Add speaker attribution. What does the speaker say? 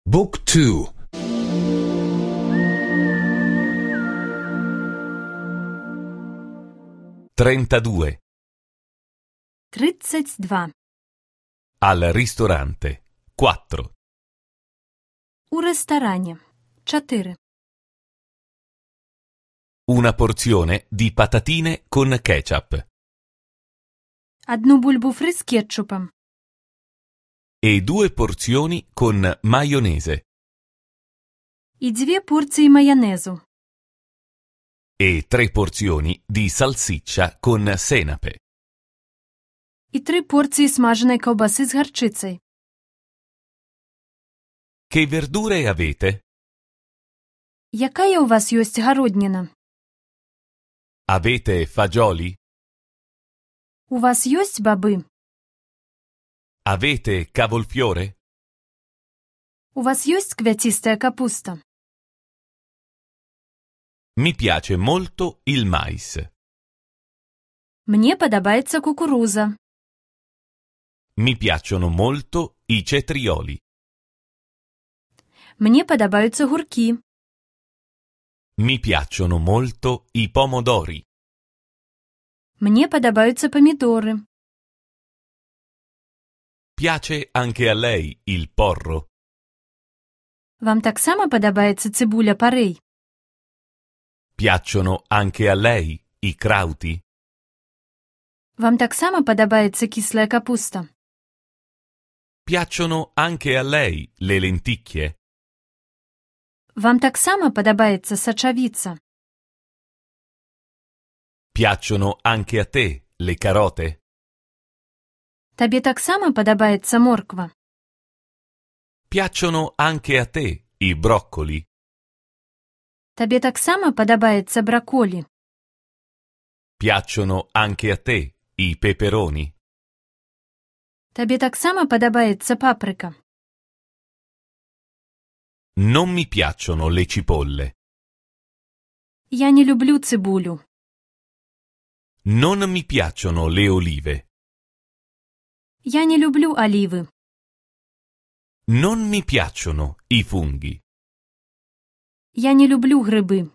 Speaker 1: Book 2.
Speaker 2: 32.
Speaker 3: 32.
Speaker 2: Al ristorante. 4.
Speaker 3: У ресторані. 4.
Speaker 2: Una porzione di patatine con ketchup
Speaker 3: Одну бульбу фри з кетчупом.
Speaker 2: e 2 porzioni con maionese
Speaker 3: І 2 порції майонезу.
Speaker 2: e 3 porzioni di salsiccia con senape.
Speaker 3: І 3 порції смаженої ковбаси з гарчицею.
Speaker 2: Che verdure avete?
Speaker 3: Яка у вас є городніна?
Speaker 2: Avete fagioli?
Speaker 3: У вас є баби?
Speaker 2: Avete cavolfiore?
Speaker 3: У вас є квятистая капуста?
Speaker 2: Mi piace molto il mais.
Speaker 3: Мені подобається кукуруза.
Speaker 2: Mi piacciono molto i cetrioli.
Speaker 3: Мені подобаються гурки.
Speaker 2: Mi piacciono molto i pomodori.
Speaker 3: Мені подобаються помідори.
Speaker 2: Piace anche a lei il porro?
Speaker 3: Вам так само подобається цибуля парей?
Speaker 2: Piacciono anche a lei i crauti?
Speaker 3: Вам так само подобається кисла капуста?
Speaker 2: Piacciono anche a lei le lenticchie?
Speaker 3: Вам так само подобається сочавіця?
Speaker 2: Piacciono anche a te le carote?
Speaker 3: Тобі так само подобається морква?
Speaker 2: Piacciono anche a te i broccoli?
Speaker 3: Тобі так само подобається брокколі?
Speaker 2: Piacciono anche a te i peperoni?
Speaker 3: Тобі так само подобається паприка?
Speaker 2: Non mi piacciono le cipolle.
Speaker 3: Я не люблю цибулю.
Speaker 2: Non mi piacciono le olive.
Speaker 3: Я не люблю оліви.
Speaker 2: Non mi piacciono i funghi.
Speaker 3: Я не люблю гриби.